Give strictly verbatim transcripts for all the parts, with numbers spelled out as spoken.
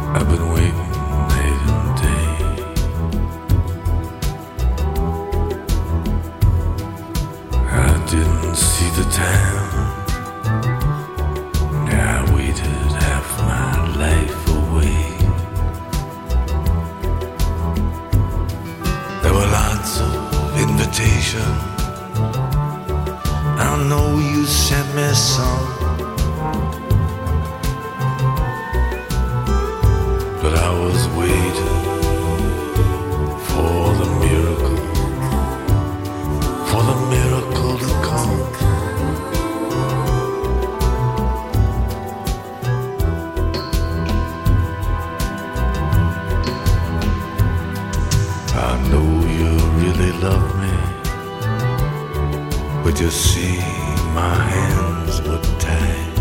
I've been waiting night and day. I didn't see the time. I waited half my life away. There were lots of invitations. I know you sent me some, but I was waiting for the miracle, for the miracle to come. I know you really love me, but you see my hands were tied.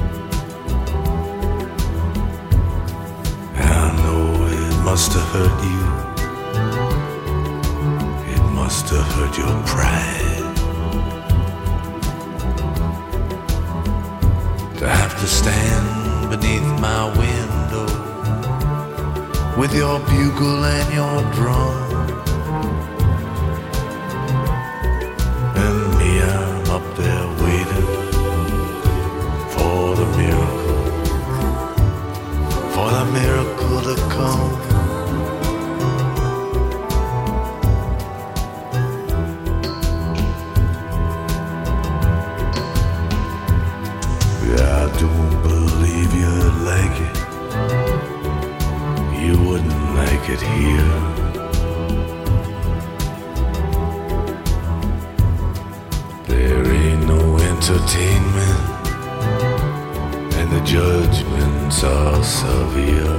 I know it must have hurt you. It must have hurt your pride to have to stand beneath my window with your bugle and your drum. And me, I'm up there waiting for the miracle, for the miracle to come. Yeah, I don't believe you'd like it. You wouldn't like it here. There ain't no entertainment, and the judgments are severe.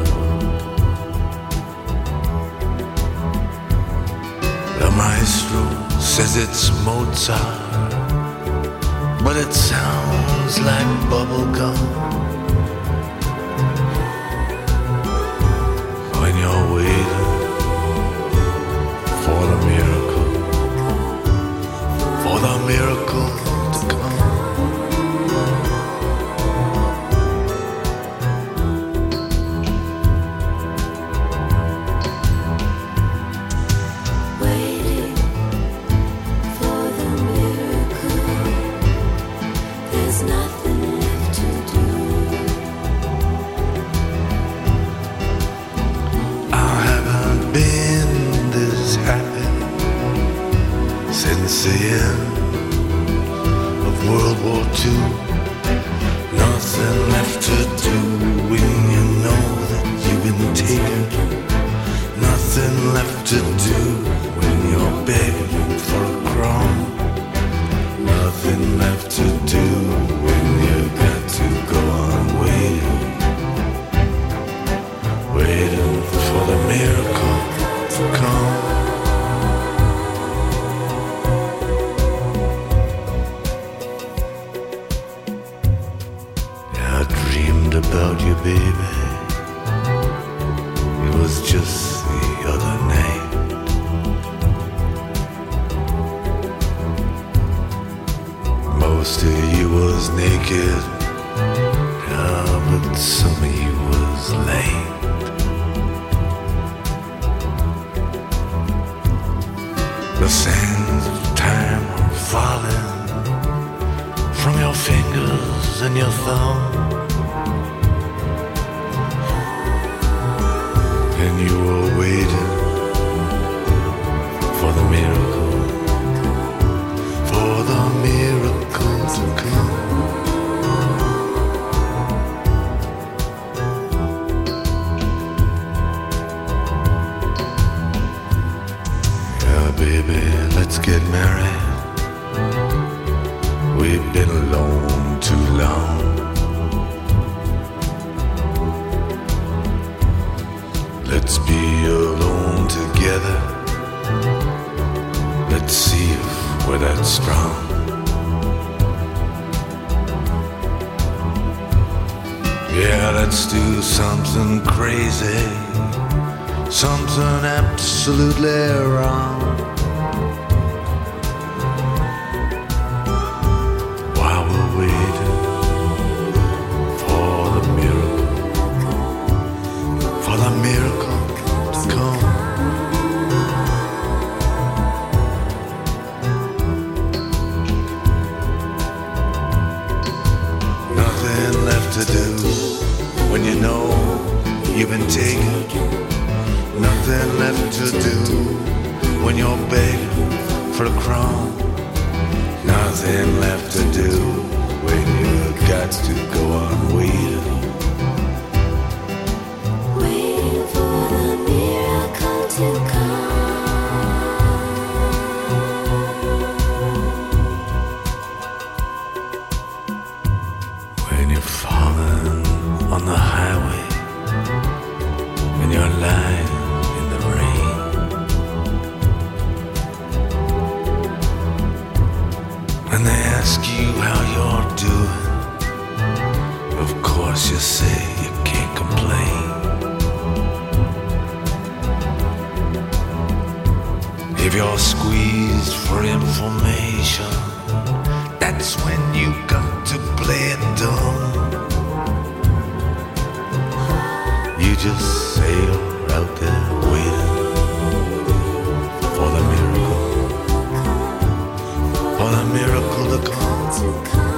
The maestro says it's Mozart, but it sounds like bubblegum. When you're waiting for the miracle, for the miracle to come. Waiting for the miracle, there's nothing left to do. I haven't been this happy since the end of World War Two. Nothing left to do when you know that you've been taken. Nothing left to do when you're begging for a crumb. Nothing left to do when you got to go on waiting, waiting for the miracle to come. I dreamed about you, baby. It was just the other night. Most of you was naked, yeah, but some of you was late. The sands of time are falling from your fingers and your thumb, and you were waiting for the miracle, for the miracle to come. Yeah, baby, let's get married. We've been alone too long. Let's be alone together. Let's see if we're that strong. Yeah, let's do something crazy, something absolutely wrong. While we're waiting for the miracle, you've been taken. Nothing left to do when you're begging for a crown. Nothing left to do when you got to go on waiting. Waiting for the miracle to come. When you're falling on the highway, when you're lying in the rain, when they ask you how you're doing, of course you say you can't complain. If you're squeezed for information, that's when you got to play it dumb. You just sail out there waiting for the miracle, for the miracle to come.